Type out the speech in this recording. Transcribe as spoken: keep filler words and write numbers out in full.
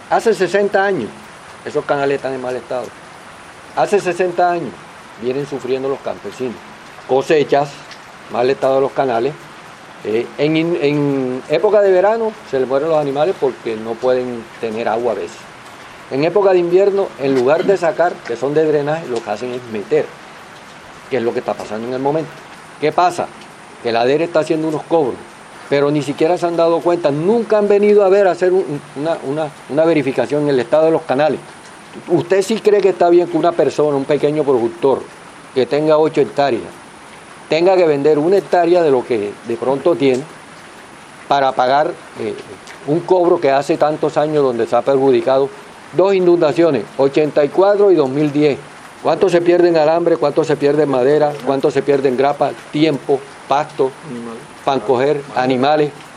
Hace sesenta años, esos canales están en mal estado. Hace sesenta años vienen sufriendo los campesinos. Cosechas, mal estado de los canales. Eh, en, en época de verano se les mueren los animales porque no pueden tener agua a veces. En época de invierno, en lugar de sacar, que son de drenaje, lo que hacen es meter, que es lo que está pasando en el momento. ¿Qué pasa? Que la D E R está haciendo unos cobros, pero ni siquiera se han dado cuenta, nunca han venido a ver, a hacer un, una, una, una verificación en el estado de los canales. ¿Usted sí cree que está bien que una persona, un pequeño productor, que tenga ocho hectáreas, tenga que vender una hectárea de lo que de pronto tiene para pagar eh, un cobro que hace tantos años donde se ha perjudicado dos inundaciones, ochenta y cuatro y dos mil diez? ¿Cuánto se pierde en alambre? ¿Cuánto se pierde en madera? ¿Cuánto se pierde en grapa? Tiempo, pasto, para coger animales.